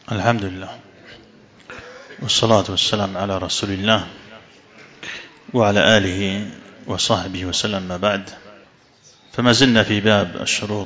الحمد لله والصلاة والسلام على رسول الله وعلى آله وصحبه وسلم. ما بعد، فما زلنا في باب الشروط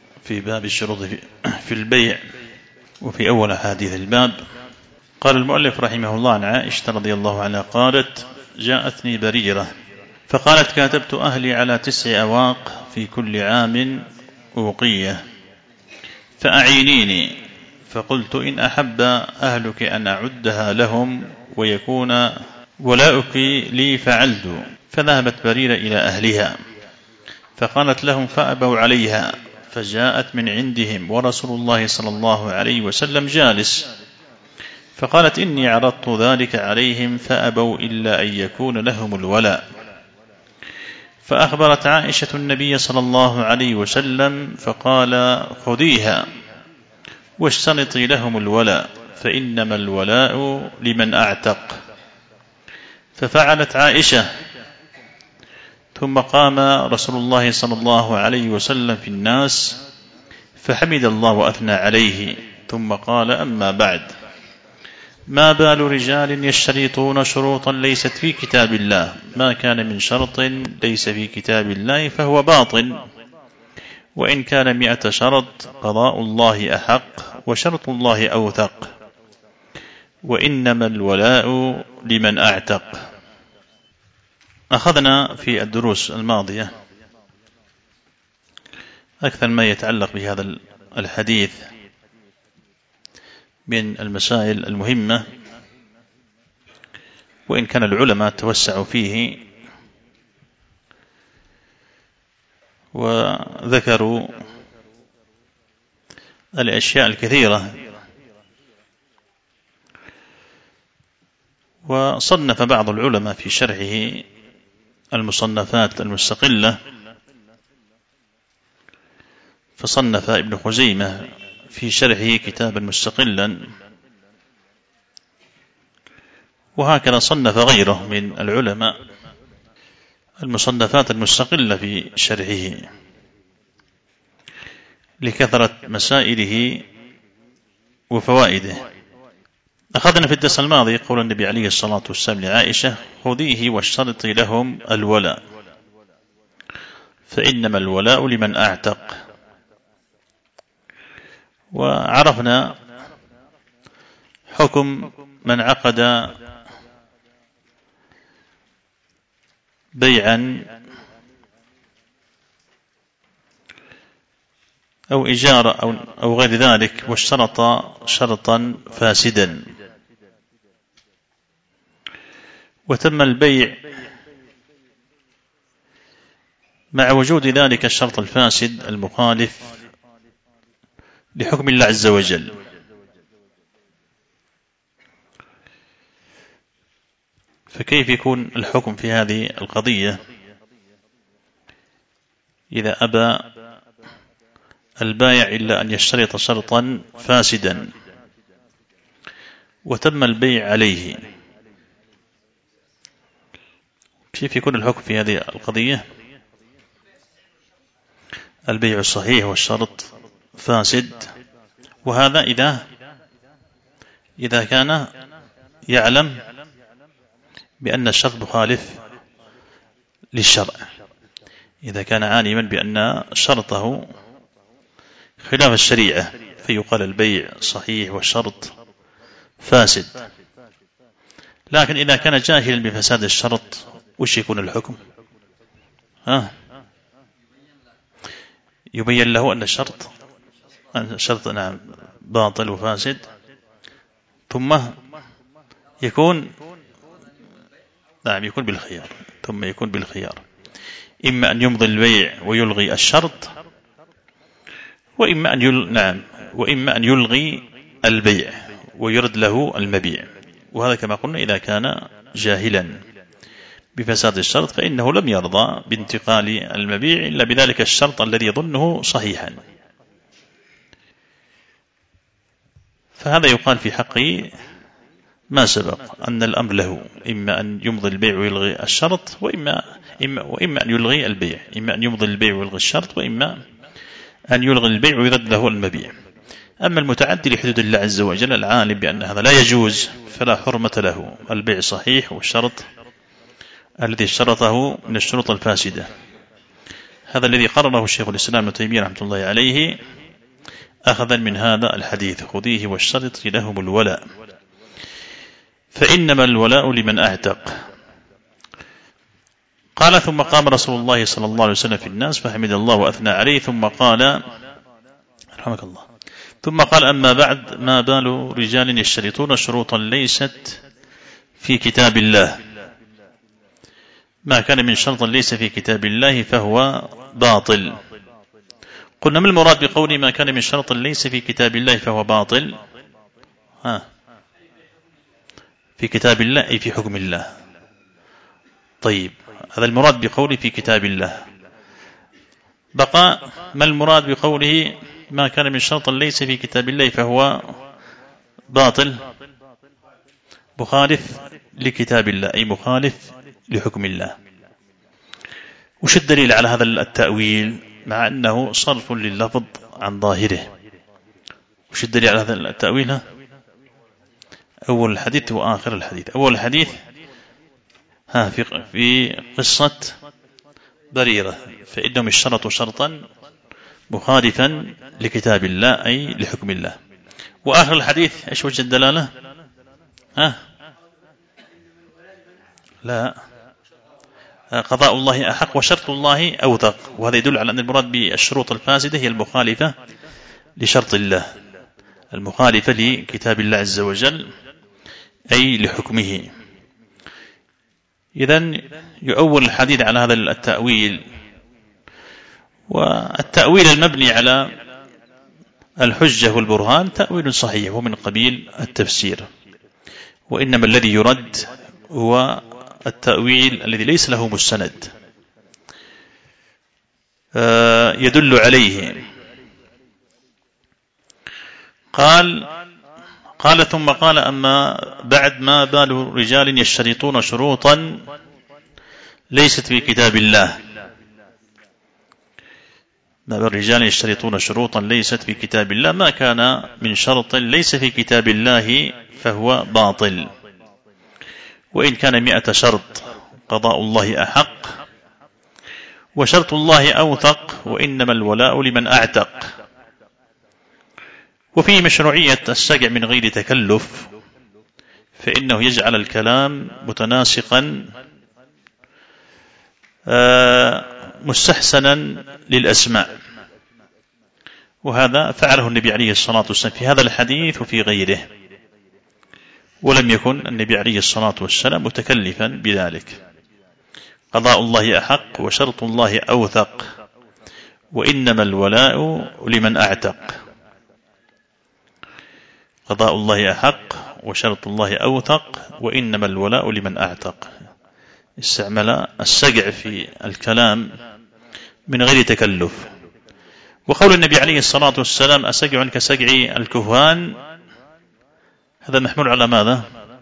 في البيع، وفي أول أحاديث الباب. قال المؤلف رحمه الله عن عائشة رضي الله عنها قالت: جاءتني بريرة فقالت: كاتبت أهلي على 9 أواق في كل عام أوقية فأعينيني. فقلت: إن أحب أهلك أن أعدها لهم ويكون ولاؤك لي فعلت. فذهبت بريرة إلى أهلها فقالت لهم فأبوا عليها، فجاءت من عندهم ورسول الله صلى الله عليه وسلم جالس، فقالت: إني عرضت ذلك عليهم فأبوا إلا أن يكون لهم الولاء. فأخبرت عائشة النبي صلى الله عليه وسلم فقال: خذيها واشترطي لهم الولاء، فإنما الولاء لمن أعتق. ففعلت عائشة، ثم قام رسول الله صلى الله عليه وسلم في الناس فحمد الله وأثنى عليه، ثم قال: أما بعد، ما بال رجال يشترطون شروطا ليست في كتاب الله، ما كان من شرط ليس في كتاب الله فهو باطل، وإن كان 100 شرط قضاء الله أحق وشرط الله أوثق، وإنما الولاء لمن أعتق. أخذنا في الدروس الماضية أكثر ما يتعلق بهذا الحديث من المسائل المهمة، وإن كان العلماء توسعوا فيه وذكروا الأشياء الكثيرة، وصنف بعض العلماء في شرحه المصنفات المستقلة، فصنف ابن خزيمة في شرحه كتابا مستقلا، وهكذا صنف غيره من العلماء المصنفات المستقلة في شرحه لكثرة مسائله وفوائده. أخذنا في الدرس الماضي قول النبي عليه الصلاة والسلام لعائشة: خذيه واشترطي لهم الولاء، فإنما الولاء لمن أعتق. وعرفنا حكم من عقد بيعا أو إجارة أو غير ذلك واشترط شرطا فاسدا، وتم البيع مع وجود ذلك الشرط الفاسد المخالف لحكم الله عز وجل. فكيف يكون الحكم في هذه القضية إذا أبى البائع إلا أن يشترط شرطا فاسدا وتم البيع عليه؟ كيف يكون الحكم في هذه القضية؟ البيع الصحيح والشرط فاسد، وهذا إذا كان يعلم بأن الشرط مخالف للشرع، إذا كان عالما بأن شرطه خلاف الشريعة فيقال البيع صحيح والشرط فاسد. لكن إذا كان جاهلا بفساد الشرط وش يكون الحكم؟ يبين له أن الشرط نعم باطل وفاسد، ثم يكون بالخيار، إما أن يمضي البيع ويلغي الشرط، وإما أن يلغي البيع ويرد له المبيع. وهذا كما قلنا إذا كان جاهلا بفساد الشرط، فإنه لم يرضى بانتقال المبيع إلا بذلك الشرط الذي يظنه صحيحا. فهذا يقال في حقه ما سبق أن الأمر له، إما أن يمضي البيع ويلغي الشرط، وإما أن يلغي البيع، إما أن يمضي البيع ويلغي الشرط، وإما أن يلغي البيع ويرد له المبيع. أما المتعدي لحدود الله عز وجل العالم بأن هذا لا يجوز فلا حرمة له، البيع صحيح، والشرط الذي اشترطه من الشروط الفاسدة. هذا الذي قرره الشيخ الإسلام ابن تيمية رحمة الله عليه أخذا من هذا الحديث: خذيه واشترط لهم الولاء فإنما الولاء لمن أعتق. قال: ثم قام رسول الله صلى الله عليه وسلم في الناس فحمد الله وأثنى عليه، ثم قال: رحمك الله، ثم قال: أما بعد، ما بال رجال يشترطون شروطا ليست في كتاب الله، ما كان من شرط ليس في كتاب الله فهو باطل. قلنا: ما المراد بقول ما كان من شرط ليس في كتاب الله فهو باطل؟ في كتاب الله أي في حكم الله. طيب، هذا المراد بقوله في كتاب الله. بقى ما المراد بقوله ما كان من شرط ليس في كتاب الله فهو باطل؟ مخالف لكتاب الله أي مخالف لحكم الله. وش الدليل على هذا التأويل مع أنه صرف لللفظ عن ظاهره؟ وش الدليل على هذا التأويل؟ أول الحديث وآخر الحديث. أول الحديث في قصة بريرة، فإنهم اشترطوا شرطا مخالفا لكتاب الله أي لحكم الله. وآخر الحديث إيش وجه الدلالة؟ لا، قضاء الله أحق وشرط الله أوثق. وهذا يدل على أن المراد بالشروط الفاسدة هي المخالفة لشرط الله، المخالفة لكتاب الله عز وجل أي لحكمه. إذن يؤول الحديث على هذا التأويل. والتأويل المبني على الحجة والبرهان تأويل صحيح ومن قبيل التفسير، وإنما الذي يرد هو التأويل الذي ليس له مستند يدل عليه. قال ثم قال: أما بعد، ما بال رجال يشترطون شروطا ليست في كتاب الله. ما بال رجال يشترطون شروطا ليست في كتاب الله، ما كان من شرط ليس في كتاب الله فهو باطل، وإن كان 100 شرط قضاء الله أحق وشرط الله أوثق، وإنما الولاء لمن أعتق. وفي مشروعية السجع من غير تكلف، فإنه يجعل الكلام متناسقا مستحسنا للأسماع، وهذا فعله النبي عليه الصلاة والسلام في هذا الحديث وفي غيره، ولم يكن النبي عليه الصلاة والسلام متكلفا بذلك. قضاء الله أحق وشرط الله أوثق، وإنما الولاء لمن أعتق. قضاء الله أحق وشرط الله أوثق، وإنما الولاء لمن أعتق. استعمل السجع في الكلام من غير تكلف. وقول النبي عليه الصلاة والسلام: أسجع كسجع الكهان، هذا محمول على ماذا؟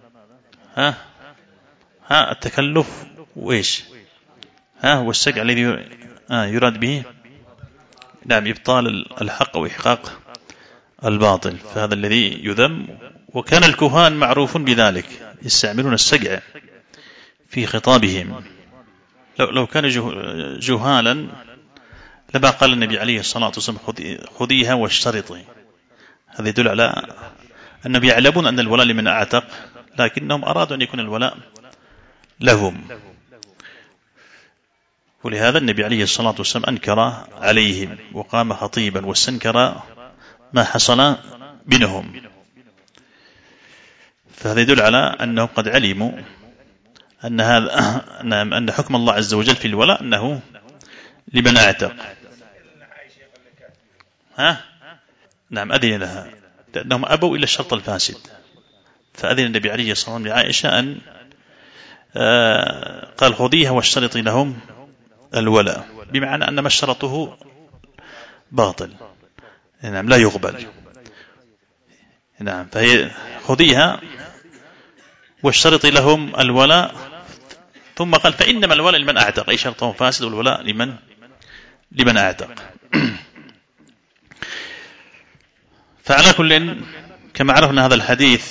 التكلف وإيش؟ والسجع الذي يراد به نعم إبطال الحق وإحقاق الباطل، فهذا الذي يذم. وكان الكهان معروف بذلك، يستعملون السجع في خطابهم. لو كان جهالا لما قال النبي عليه الصلاة والسلام: خذيها واشترطي. هذا يدل على أنهم يعلمون أن الولاء لمن أعتق، لكنهم أرادوا أن يكون الولاء لهم. ولهذا النبي عليه الصلاة والسلام أنكر عليهم وقام خطيبا واستنكر ما حصل بينهم. فهذا يدل على أنهم قد علموا أن حكم الله عز وجل في الولاء أنه لمن أعتق. نعم، أذن لها لأنهم أبوا إلى الشرط الفاسد، فأذن النبي عليه الصلاة والسلام لعائشة أن قال: خذيها واشترطي لهم الولاء، بمعنى أن ما اشترطه باطل، نعم، لا يقبل. نعم، فهي خذيها واشترطي لهم الولاء، ثم قال: فإنما الولاء لمن أعتق، أي شرطه فاسد والولاء لمن أعتق. فعلى كل، كما عرفنا هذا الحديث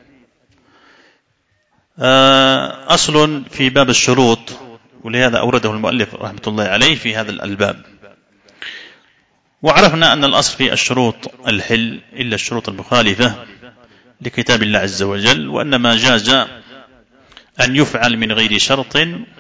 أصل في باب الشروط، ولهذا أورده المؤلف رحمة الله عليه في هذا الباب. وعرفنا أن الأصل في الشروط الحل إلا الشروط المخالفة لكتاب الله عز وجل، وأن ما جاز أن يفعل من غير شرط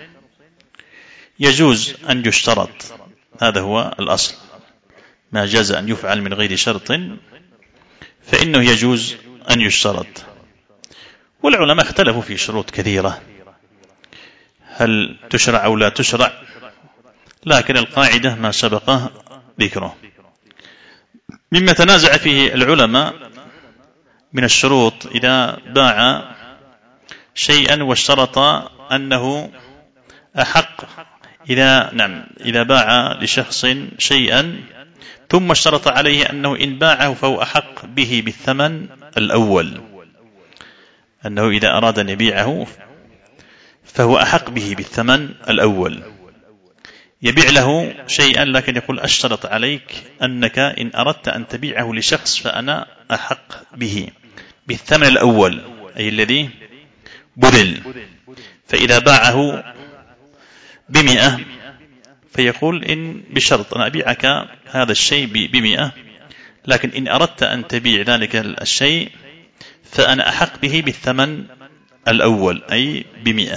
يجوز أن يشترط. هذا هو الأصل، ما جاز أن يفعل من غير شرط فإنه يجوز أن يشترط. والعلماء اختلفوا في شروط كثيرة، هل تشرع أو لا تشرع، لكن القاعدة ما سبق ذكره. مما تنازع فيه العلماء من الشروط إذا باع شيئا واشترط أنه أحق، إذا باع لشخص شيئا ثم اشترط عليه أنه إن باعه فهو أحق به بالثمن الأول، أنه إذا أراد أن يبيعه فهو أحق به بالثمن الأول. يبيع له شيئا لكن يقول أشترط عليك أنك إن أردت أن تبيعه لشخص فأنا أحق به بالثمن الأول، أي الذي بذل. فإذا باعه ب100 فيقول إن بشرط أنا أبيعك هذا الشيء ب100، لكن إن أردت أن تبيع ذلك الشيء فأنا أحق به بالثمن الأول أي ب100.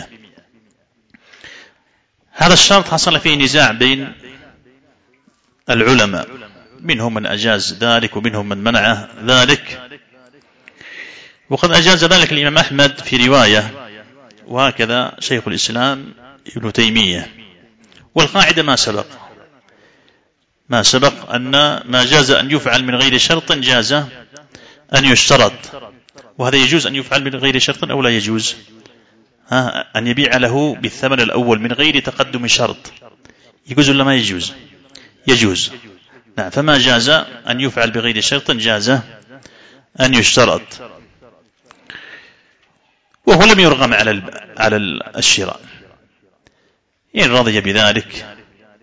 هذا الشرط حصل فيه نزاع بين العلماء، منهم من أجاز ذلك ومنهم من منع ذلك، وقد أجاز ذلك الإمام أحمد في رواية، وهكذا شيخ الإسلام ابن تيمية. والقاعدة ما سبق أن ما جاز أن يفعل من غير شرط جاز أن يشترط، وهذا يجوز أن يفعل من غير شرط أو لا يجوز؟ أن يبيع له بالثمن الأول من غير تقدم شرط يجوز ولا ما يجوز؟ يجوز. نعم، فما جاز أن يفعل بغير شرط جاز أن يشترط، وهو لم يرغم على الشراء. إن رضي بذلك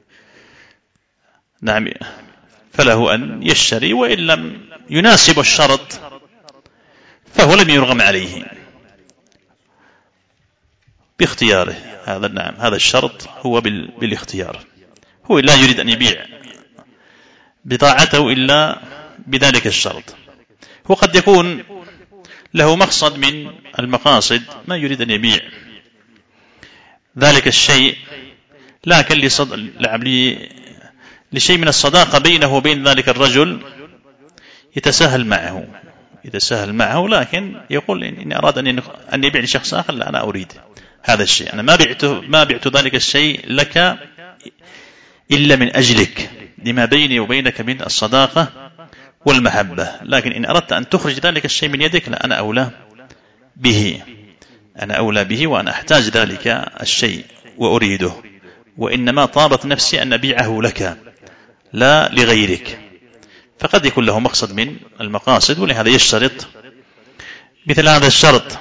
نعم فله أن يشتري، وإن لم يناسب الشرط فهو لم يرغم عليه باختياره. هذا الشرط هو بالاختيار، هو لا يريد أن يبيع بضاعته إلا بذلك الشرط. وقد يكون له مقصد من المقاصد ما يريد أن يبيع ذلك الشيء، لكن لشيء من الصداقة بينه وبين ذلك الرجل يتساهل معه، لكن يقول إن أراد أن يبيع لشخص آخر لا، أنا أريد هذا الشيء، أنا ما بعت ذلك الشيء لك إلا من أجلك، لما بيني وبينك من الصداقة والمحبة، لكن إن أردت أن تخرج ذلك الشيء من يدك لا، أنا أولى به وأنا أحتاج ذلك الشيء وأريده، وإنما طابت نفسي أن أبيعه لك لا لغيرك. فقد يكون له مقصد من المقاصد، ولهذا يشترط مثل هذا الشرط.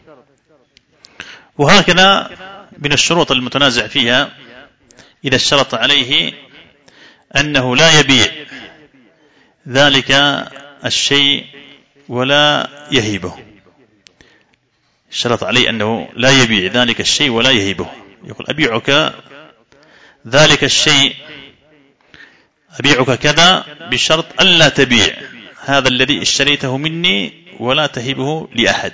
وهكذا من الشروط المتنازع فيها إذا اشترط عليه أنه لا يبيع ذلك الشيء ولا يهبه، اشترط عليه أنه لا يبيع ذلك الشيء ولا يهبه، يقول أبيعك ذلك الشيء، أبيعك كذا بشرط ألا تبيع هذا الذي اشتريته مني ولا تهبه لأحد.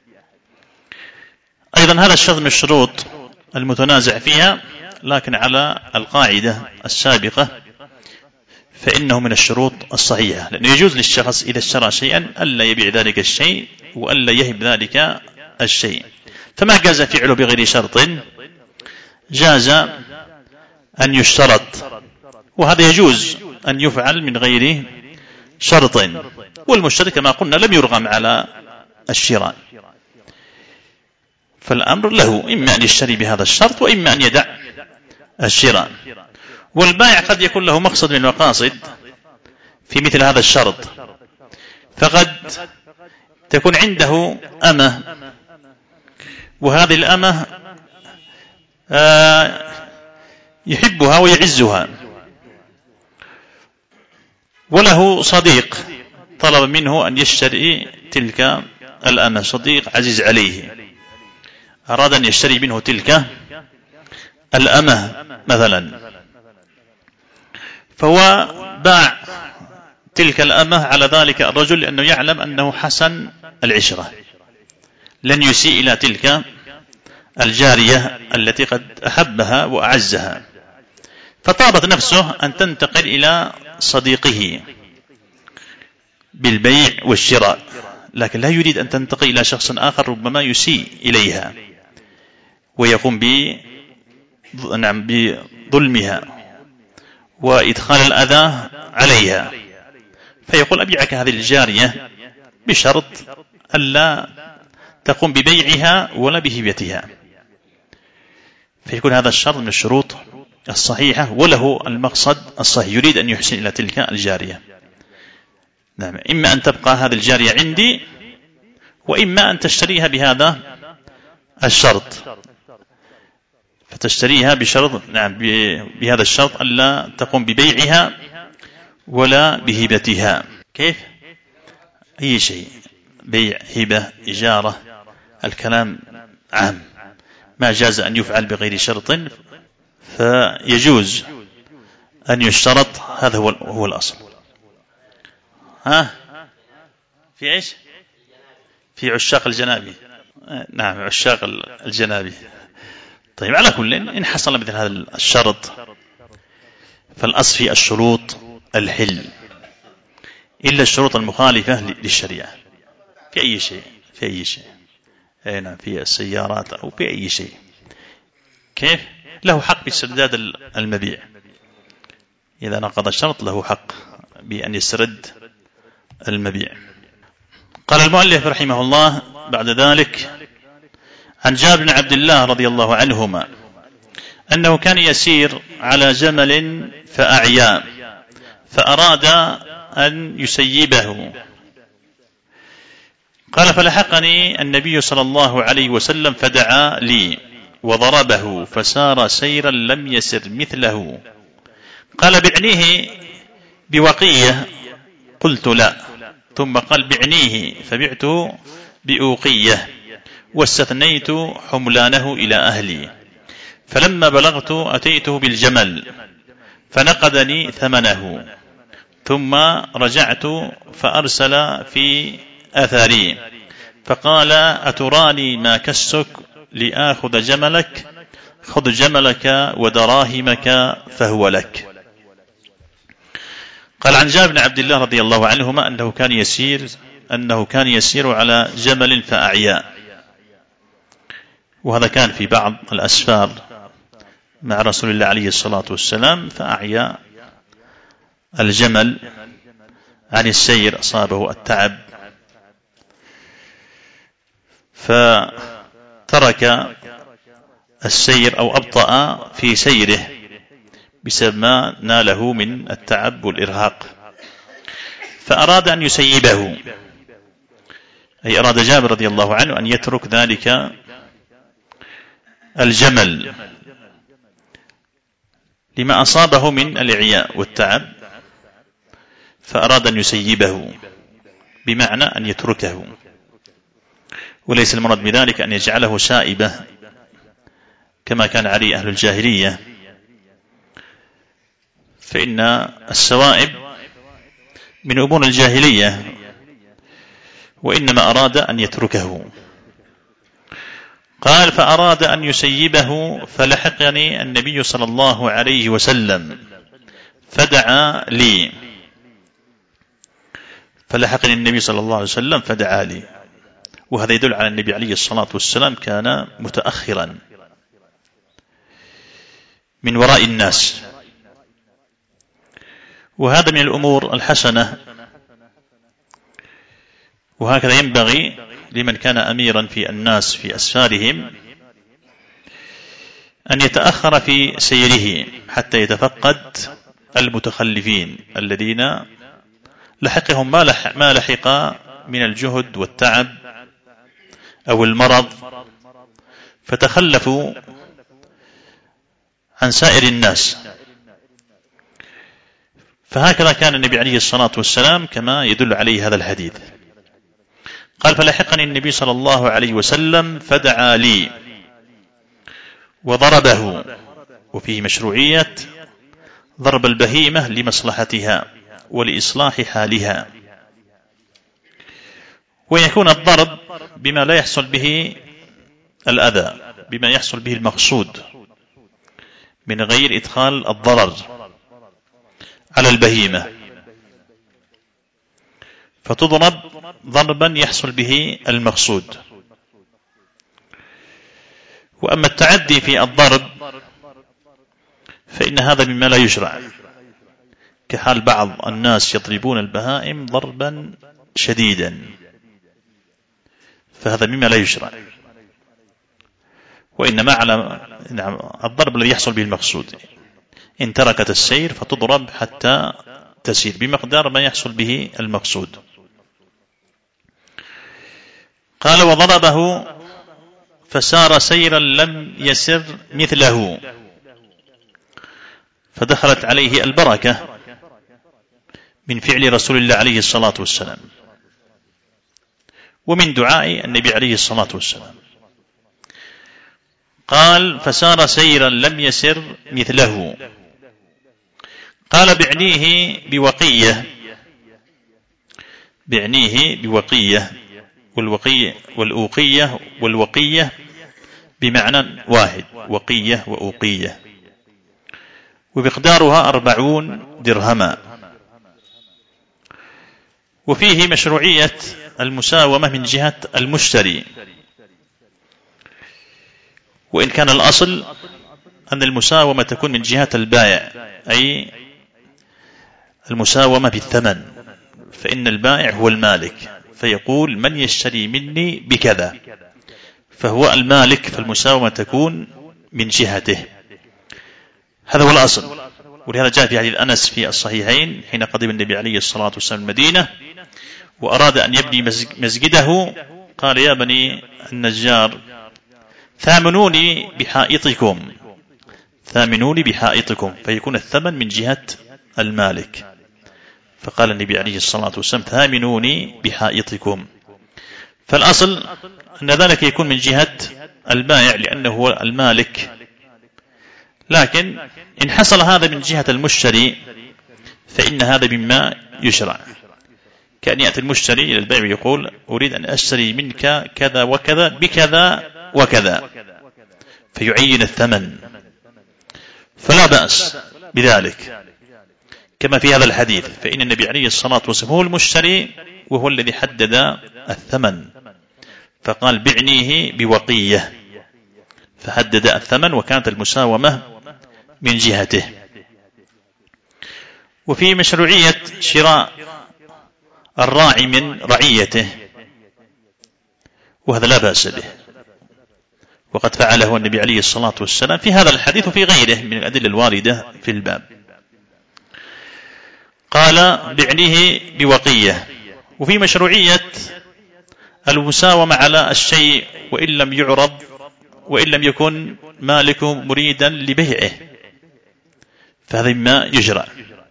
أيضا هذا الشرط من الشروط المتنازع فيها، لكن على القاعدة السابقة فإنه من الشروط الصحيحة، لأنه يجوز للشخص إذا اشترى شيئا ألا يبيع ذلك الشيء وألا يهب ذلك الشيء. فما جاز فعله بغير شرط جاز أن يشترط، وهذا يجوز أن يفعل من غير شرط. والمشتري كما قلنا لم يرغم على الشراء، فالأمر له إما أن يشتري بهذا الشرط وإما أن يدع الشراء. والبائع قد يكون له مقصد من المقاصد في مثل هذا الشرط، فقد تكون عنده أمة، وهذه الأمة يحبها ويعزها، وله صديق طلب منه أن يشتري تلك الأمة، صديق عزيز عليه أراد أن يشتري منه تلك الأمة مثلا، فهو باع تلك الأمة على ذلك الرجل لأنه يعلم أنه حسن العشرة، لن يسيء إلى تلك الجارية التي قد أحبها وأعزها، فطابت نفسه أن تنتقل إلى صديقه بالبيع والشراء، لكن لا يريد أن تنتقل إلى شخص آخر ربما يسيء إليها ويقوم بظلمها وإدخال الأذى عليها، فيقول أبيعك هذه الجارية بشرط ألا تقوم ببيعها ولا بهبتها، فيكون هذا الشرط من الشروط الصحيحة وله المقصد الصحيح، يريد أن يحسن إلى تلك الجارية. نعم، إما أن تبقى هذه الجارية عندي وإما أن تشتريها بهذا الشرط، فتشتريها بشرط نعم بهذا الشرط ألا تقوم ببيعها ولا بهبتها. كيف؟ أي شيء، بيع، هبة، إجارة، الكلام عام، ما جاز أن يفعل بغير شرط فيجوز أن يشترط، هذا هو الأصل. في إيش؟ في عشاق الجنابي. نعم، عشاق الجنابي. طيب، على كل إن حصل مثل هذا الشرط فالأصل في الشروط الحل، إلا الشروط المخالفة للشريعة في أي شيء، في أي شيء، نعم، في السيارات أو في أي شيء. كيف؟ له حق باسترداد المبيع، إذا نقض الشرط له حق بأن يسترد المبيع. قال المؤلف رحمه الله بعد ذلك: عن جابر بن عبد الله رضي الله عنهما أنه كان يسير على جمل فأعيا، فأراد أن يسيبه، قال: فلحقني النبي صلى الله عليه وسلم فدعا لي وضربه فسار سيرا لم يسر مثله. قال: بعنيه بوقية، قلت: لا. ثم قال: بعنيه، فبعته بأوقية، واستثنيت حملانه إلى أهلي، فلما بلغت أتيته بالجمل فنقدني ثمنه، ثم رجعت فأرسل في أثري فقال: أتراني ما كسك لآخذ جملك؟ خذ جملك ودراهمك فهو لك. قال عن جابر بن عبد الله رضي الله عنهما أنه كان يسير على جمل فأعيا، وهذا كان في بعض الأسفار مع رسول الله عليه الصلاة والسلام، فأعيا الجمل عن السير، أصابه التعب فترك السير أو أبطأ في سيره بسبب ما ناله من التعب والإرهاق، فأراد أن يسيبه، أي أراد جابر رضي الله عنه أن يترك ذلك الجمل لما أصابه من الإعياء والتعب، فأراد أن يسيبه بمعنى أن يتركه، وليس المراد بذلك أن يجعله سائبة كما كان عليه أهل الجاهلية، فإن السوائب من أمور الجاهلية، وإنما أراد أن يتركه. قال: فأراد أن يسيبه فلحقني النبي صلى الله عليه وسلم فدعا لي، فلحقني النبي صلى الله عليه وسلم فدعا لي، وهذا يدل على النبي عليه الصلاة والسلام كان متأخرا من وراء الناس، وهذا من الأمور الحسنة، وهكذا ينبغي لمن كان أميرا في الناس في أسفارهم أن يتأخر في سيره حتى يتفقد المتخلفين الذين لحقهم ما لحق من الجهد والتعب أو المرض، فتخلفوا عن سائر الناس، فهكذا كان النبي عليه الصلاة والسلام كما يدل عليه هذا الحديث. قال: فلحقني النبي صلى الله عليه وسلم فدعا لي وضربه. وفيه مشروعية ضرب البهيمة لمصلحتها ولإصلاح حالها، ويكون الضرب بما لا يحصل به الأذى، بما يحصل به المقصود من غير إدخال الضرر على البهيمة، فتضرب ضربا يحصل به المقصود. وأما التعدي في الضرب فإن هذا مما لا يشرع، كحال بعض الناس يضربون البهائم ضربا شديدا، فهذا مما لا يشرع. وإنما على الضرب الذي يحصل به المقصود، إن تركت السير فتضرب حتى تسير بمقدار ما يحصل به المقصود. قال: وضربه فسار سيرا لم يسر مثله، فدخلت عليه البركة من فعل رسول الله عليه الصلاة والسلام ومن دعاء النبي عليه الصلاة والسلام. قال: فسار سيرا لم يسر مثله. قال: بعنيه بوقية. بعنيه بوقية، والأوقية والوقية بمعنى واحد، وقية وأوقية، ومقدارها 40 درهما. وفيه مشروعية المساومة من جهة المشتري، وإن كان الأصل أن المساومة تكون من جهة البائع، أي المساومة بالثمن، فإن البائع هو المالك، فيقول: من يشتري مني بكذا، فهو المالك، فالمساومة تكون من جهته. هذا هو الأصل. ولهذا جاء في حديث أنس في الصحيحين حين قدم النبي عليه الصلاة والسلام المدينة وأراد أن يبني مسجده، قال: يا بني النجار ثامنوني بحائطكم، ثامنوني بحائطكم، فيكون الثمن من جهة المالك. فقال النبي عليه الصلاة والسلام: ثامنوني بحائطكم. فالأصل أن ذلك يكون من جهة البائع لأنه هو المالك، لكن إن حصل هذا من جهة المشتري فإن هذا مما يشرع، كأن يأتي المشتري إلى البائع ويقول: أريد أن أشتري منك كذا وكذا بكذا وكذا، فيعين الثمن، فلا بأس بذلك كما في هذا الحديث. فإن النبي عليه الصلاة والسلام هو المشتري وهو الذي حدد الثمن، فقال: بعنيه بوقية، فحدد الثمن، وكانت المساومة من جهته. وفي مشروعية شراء الراعي من رعيته، وهذا لا بأس به، وقد فعله النبي عليه الصلاة والسلام في هذا الحديث وفي غيره من الأدلة الواردة في الباب. قال: بعنيه بوقية. وفي مشروعية المساومة على الشيء وإن لم يعرض وإن لم يكن مالكه مريدا لبيعه، فهذا مما يجرى.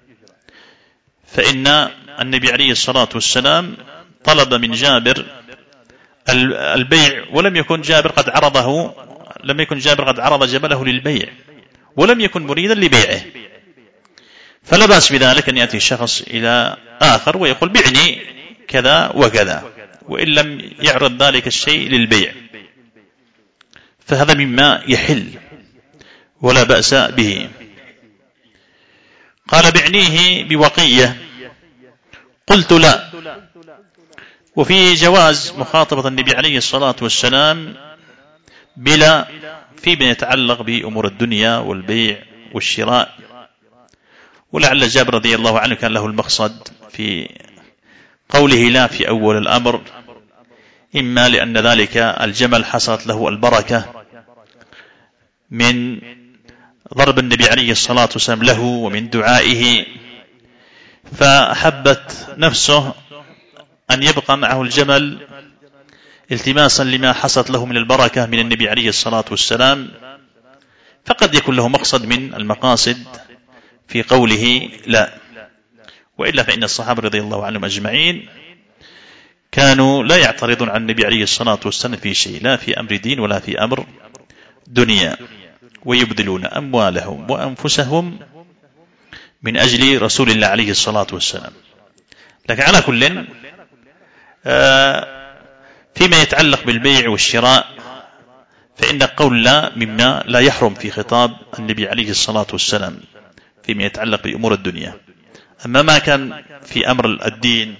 فإن النبي عليه الصلاة والسلام طلب من جابر البيع، ولم يكن جابر قد عرضه، لم يكن جابر قد عرض جبله للبيع ولم يكن مريدا لبيعه، فلا بأس بذلك أن يأتي شخص إلى آخر ويقول: بعني كذا وكذا، وإن لم يعرض ذلك الشيء للبيع، فهذا مما يحل ولا بأس به. قال: بعنيه بوقية. قلت: لا. وفي جواز مخاطبة النبي عليه الصلاة والسلام بلا فيما يتعلق بأمور الدنيا والبيع والشراء، ولعل جابر رضي الله عنه كان له المقصد في قوله لا في أول الأمر، إما لأن ذلك الجمل حصلت له البركة من ضرب النبي عليه الصلاة والسلام له ومن دعائه، فأحبت نفسه أن يبقى معه الجمل التماسا لما حصلت له من البركة من النبي عليه الصلاة والسلام، فقد يكون له مقصد من المقاصد في قوله لا. وإلا فإن الصحابة رضي الله عنهم أجمعين كانوا لا يعترضون عن النبي عليه الصلاة والسلام في شيء، لا في أمر دين ولا في أمر دنيا، ويبذلون أموالهم وأنفسهم من أجل رسول الله عليه الصلاة والسلام. لكن على كل فيما يتعلق بالبيع والشراء فإن القول لا مما لا يحرم في خطاب النبي عليه الصلاة والسلام فيما يتعلق بأمور الدنيا. أما ما كان في أمر الدين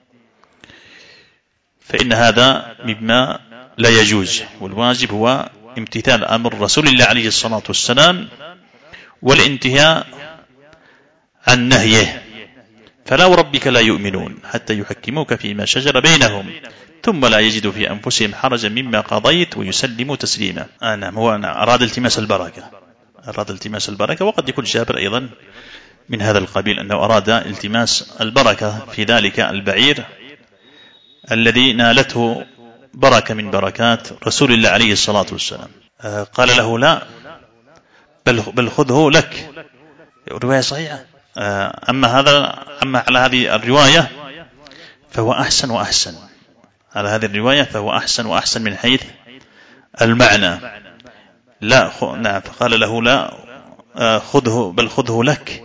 فإن هذا مما لا يجوز، والواجب هو امتثال أمر رسول الله عليه الصلاة والسلام والانتهاء عن نهيه. فلا وربك لا يؤمنون حتى يحكموك فيما شجر بينهم ثم لا يجدوا في أنفسهم حرجا مما قضيت ويسلموا تسليما. نعم، هو أراد التماس البركة، وقد يكون جابر أيضا من هذا القبيل، أنه أراد التماس البركة في ذلك البعير الذي نالته بركة من بركات رسول الله عليه الصلاة والسلام. قال له لا، بل خذه لك. رواية صحيحة. أما على هذه الرواية فهو أحسن وأحسن، على هذه الرواية فهو أحسن وأحسن من حيث المعنى. لا نعم، فقال له لا خذه، بل خذه لك.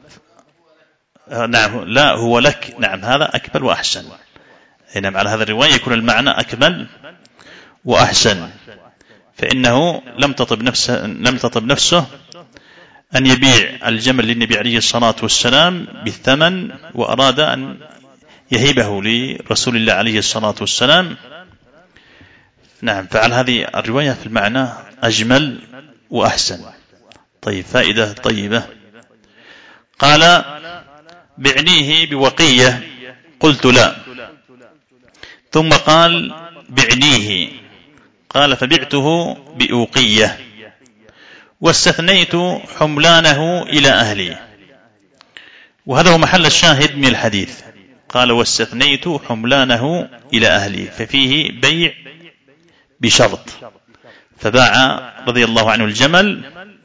نعم، لا هو لك. نعم، هذا أكمل وأحسن. نعم، على هذا الرواية يكون المعنى أكمل وأحسن، فإنه لم تطب نفسه أن يبيع الجمل للنبي عليه الصلاة والسلام بالثمن، وأراد أن يهبه لرسول الله عليه الصلاة والسلام. نعم، فعل هذه الرواية في المعنى أجمل وأحسن. طيب، فائدة طيبة. قال بعنيه بوقية، قلت لا. ثم قال بعنيه، قال فبعته بأوقية واستثنيت حملانه إلى أهلي. وهذا هو محل الشاهد من الحديث. قال واستثنيت حملانه إلى أهلي، ففيه بيع بشرط، فباع رضي الله عنه الجمل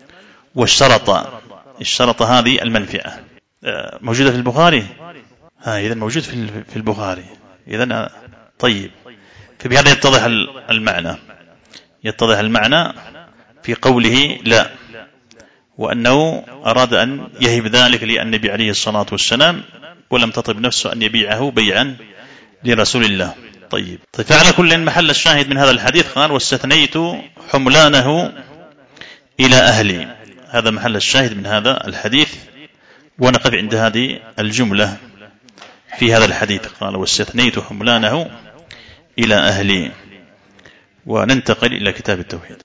واشترط هذه المنفعة. موجودة في البخاري. إذن موجود في البخاري. إذن طيب، فبهذا يتضح المعنى في قوله لا، وأنه أراد أن يهب ذلك للنبي عليه الصلاة والسلام، ولم تطب نفسه أن يبيعه بيعا لرسول الله. طيب، فعلى كل محل الشاهد من هذا الحديث قال واستثنيت حملانه إلى أهلي، هذا محل الشاهد من هذا الحديث. ونقف عند هذه الجملة في هذا الحديث، قال واستثنيت حملانه إلى أهلي. وننتقل إلى كتاب التوحيد.